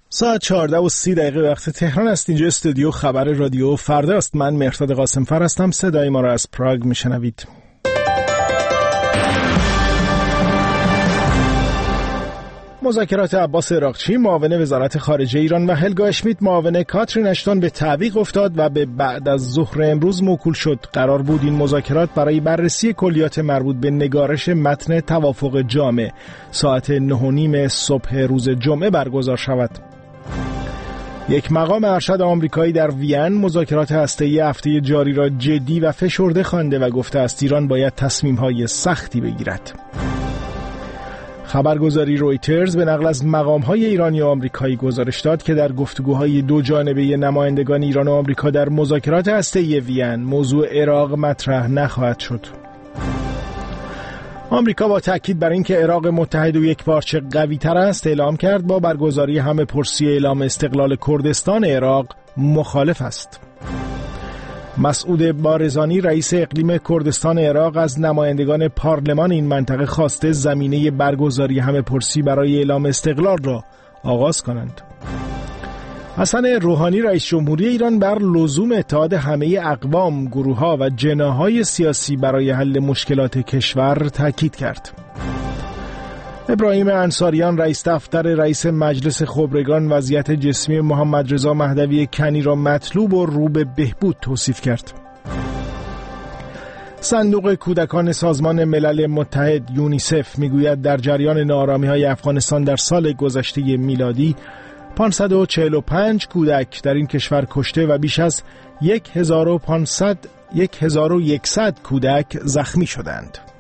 ساعت 14:30 وقت تهران است. اینجا استودیو خبر رادیو فردا است. من مهرداد قاسمفر هستم. صدای ما را از پراگ میشنوید. مذاکرات عباس عراقچی معاون وزارت خارجه ایران و هلگا اشمیت معاون کاترین اشتون به تعویق افتاد و به بعد از ظهر امروز موکول شد. قرار بود این مذاکرات برای بررسی کلیات مربوط به نگارش متن توافق جامع ساعت 9:30 صبح روز جمعه برگزار شود. یک مقام ارشد آمریکایی در وین مذاکرات هسته‌ای هفته جاری را جدی و فشرده خوانده و گفته است ایران باید تصمیم‌های سختی بگیرد. خبرگزاری رویترز به نقل از مقام‌های ایرانی و آمریکایی گزارش داد که در گفتگوهای دو جانبه نمایندگان ایران و آمریکا در مذاکرات هسته‌ای وین موضوع عراق مطرح نخواهد شد. آمریکا با تأکید بر اینکه عراق متحد و یکپارچه قوی‌تر است اعلام کرد با برگزاری همه‌پرسی اعلام استقلال کردستان عراق مخالف است. مسعود بارزانی رئیس اقلیم کردستان عراق از نمایندگان پارلمان این منطقه خواسته زمینه برگزاری همه‌پرسی برای اعلام استقلال را آغاز کنند. حسن روحانی رئیس جمهوری ایران بر لزوم اتحاد همه اقوام، گروه‌ها و جناح‌های سیاسی برای حل مشکلات کشور تاکید کرد. ابراهیم انصاریان رئیس دفتر رئیس مجلس خبرگان وضعیت جسمی محمد رضا مهدوی کنی را مطلوب و رو به بهبود توصیف کرد. صندوق کودکان سازمان ملل متحد یونیسف میگوید در جریان ناآرامی‌های افغانستان در سال گذشته میلادی 545 کودک در این کشور کشته و بیش از 1100 کودک زخمی شدند.